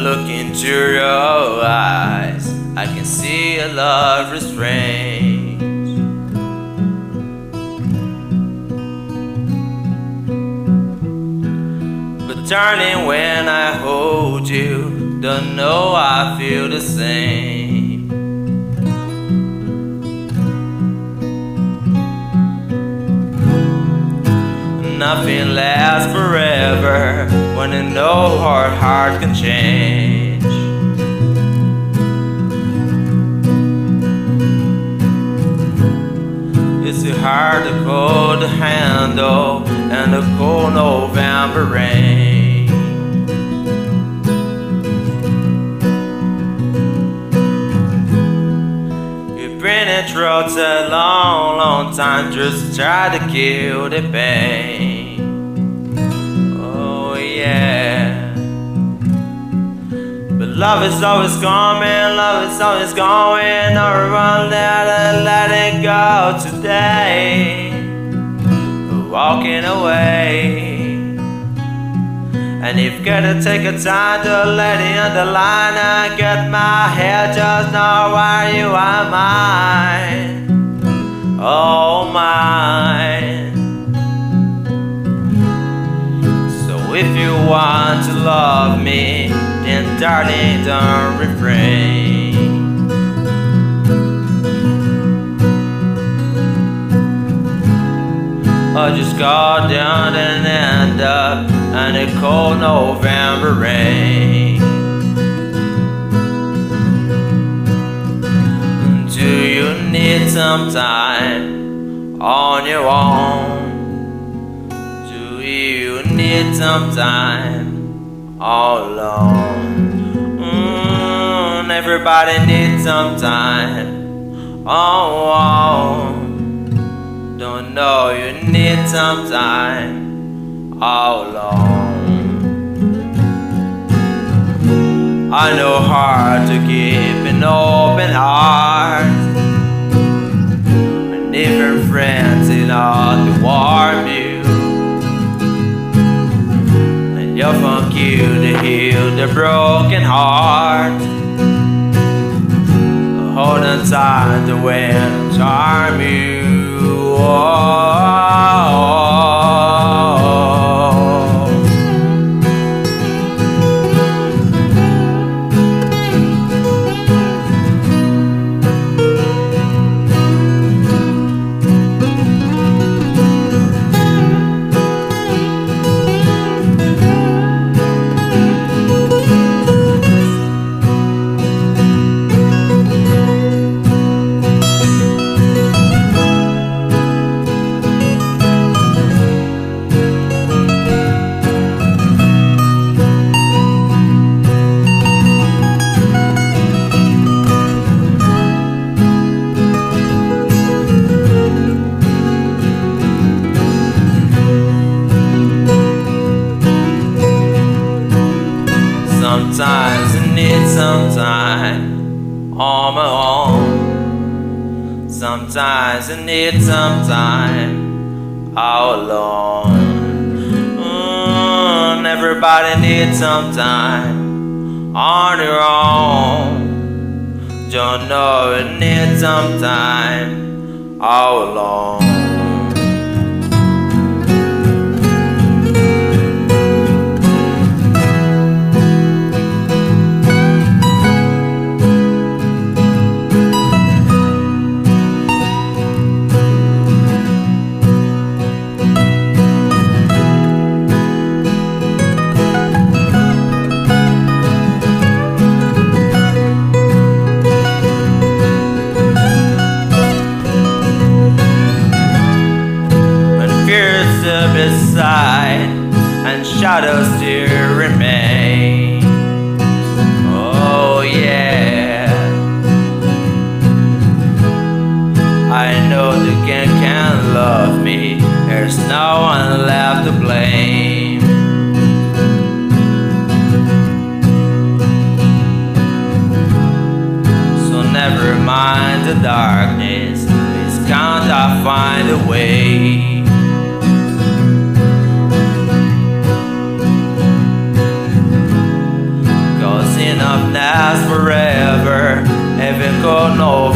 look into your eyes, I can see a love restrained. But darling, when I hold you, don't know I feel the same. Nothing lasts forever when you know our heart can change. It's too hard to hold the handle in the cold November rain. You've been in drugs a long, long time just to try to kill the pain. Oh yeah. But love is always coming, love is always going. Never run there to let it go today. Walking away. And you've gotta take a time to let it underline and get my head, just know why you are mine. Oh, mine. So if you want to love me, then darling, don't refrain. Or just go down and end up in a cold November rain. Do you need some time on your own? Do you need some time all alone? Everybody needs some time. Oh. Don't know you need some time all alone. I know hard to keep an open heart, and even friends enough to warm you, and you're from you to heal the broken heart. Hold on tight to win, charm you. Sometimes I need some time on my own. Sometimes I need some time all alone. Everybody needs some time on your own. Don't know you need some time all alone. Beside and shadows still remain. Oh yeah, I know the gang can't love me. There's no one left to blame. So never mind the darkness, please can't I find a way? no